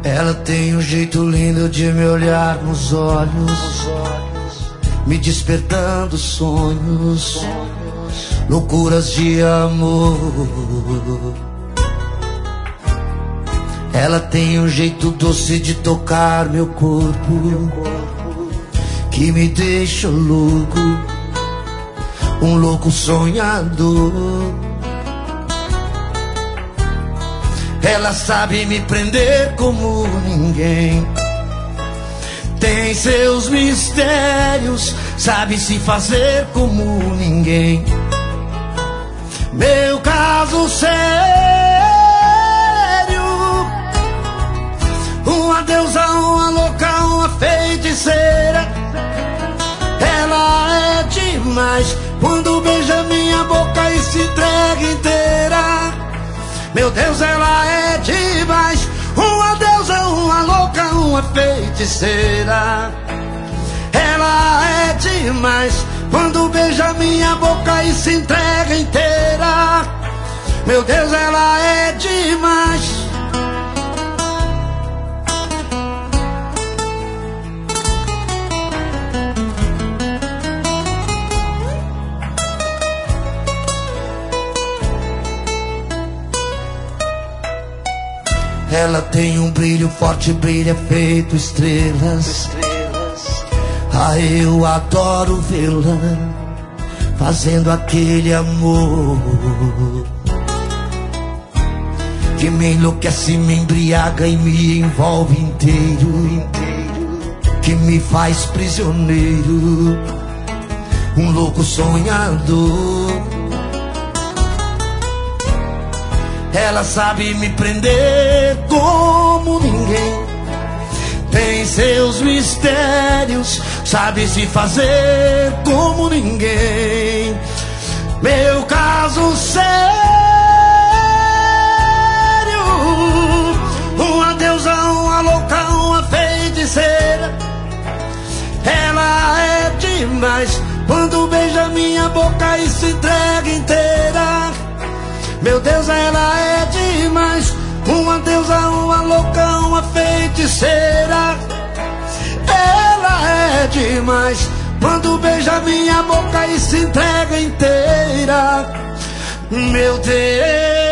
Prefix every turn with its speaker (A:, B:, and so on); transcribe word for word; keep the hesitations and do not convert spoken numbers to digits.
A: Ela tem um jeito lindo de me olhar nos olhos, me despertando sonhos, loucuras de amor. Ela tem um jeito doce de tocar meu corpo, que me deixa louco, um louco sonhador. Ela sabe me prender como ninguém, tem seus mistérios, sabe se fazer como ninguém. Meu caso sério, uma deusa, uma louca, uma feiticeira. Ela é demais quando beija minha boca e se entrega inteira. Meu Deus, ela é demais, uma deusa, uma louca, uma feiticeira. Ela é demais quando beija minha boca e se entrega inteira. Meu Deus, ela é demais. Ela tem um brilho forte, brilha feito estrelas. Ah, eu adoro vê-la fazendo aquele amor que me enlouquece, me embriaga e me envolve inteiro, que me faz prisioneiro, um louco sonhador. Ela sabe me prender como ninguém, tem seus mistérios, sabe se fazer como ninguém. Meu caso sério, uma deusa, uma louca, uma feiticeira. Ela é demais quando beija minha boca e se entrega inteira. Meu Deus, ela é demais, uma deusa, uma louca, uma feiticeira. Ela é demais quando beija minha boca e se entrega inteira. Meu Deus.